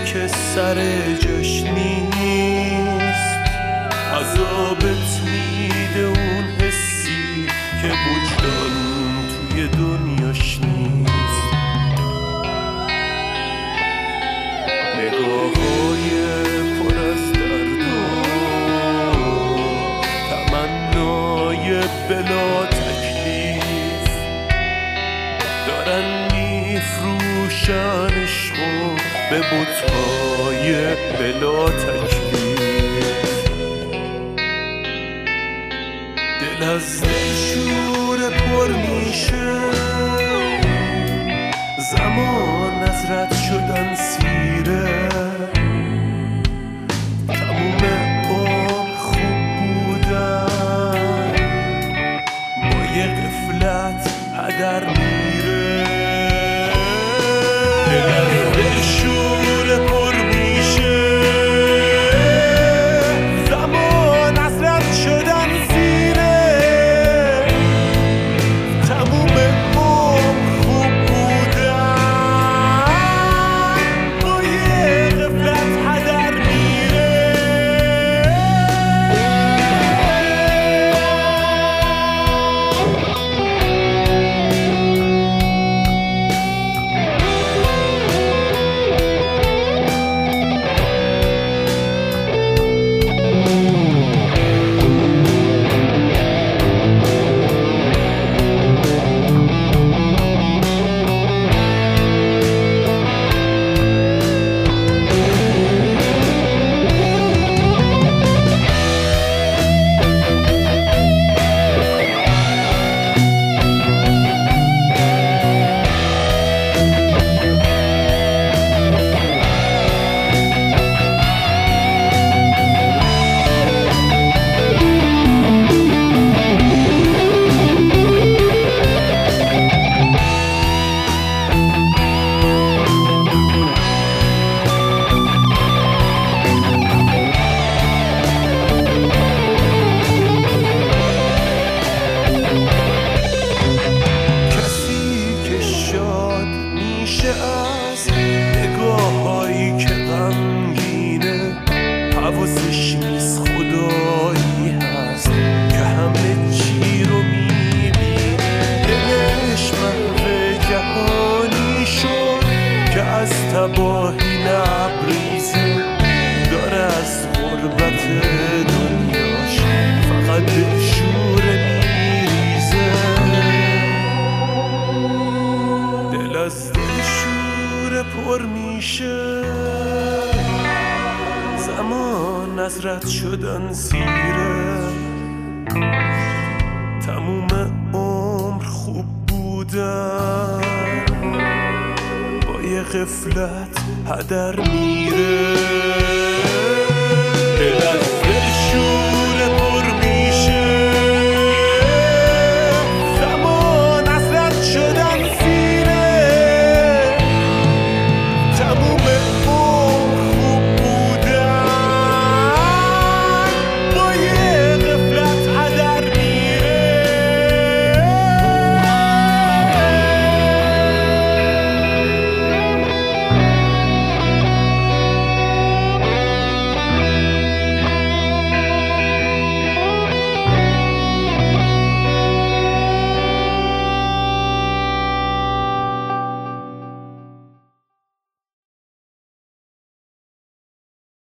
که سر جاش نیست، عذابت میده اون حسی که وجدان توی دنیاش نیست. نگاه‌های پر از درد و تمنای بلا تکلیف دارن میفروشن عشقو به بت‌های بلا تکلیف. دل از دلشور پر میشه، زمان از رد شدن سیره، تموم عمر خوب بودن با یه غفلت هدر میره. دل از دلشور پر میشه، زمان از رد شدن سیره، تموم عمر خوب بودن با یه غفلت هدر میره. از نگاه‌هایی که غمگینه، حواسش نیست خدایی هست که همه چی رو میبینه. دلش محو جهانی شد که از تباهی لبریزه، داره از غربت دنیاش فقط دلشوره میریزه. دل از دلشوره پر میشه، زمان از رد شدن سیره، تموم عمر خوب بودن با یه غفلت هدر میره.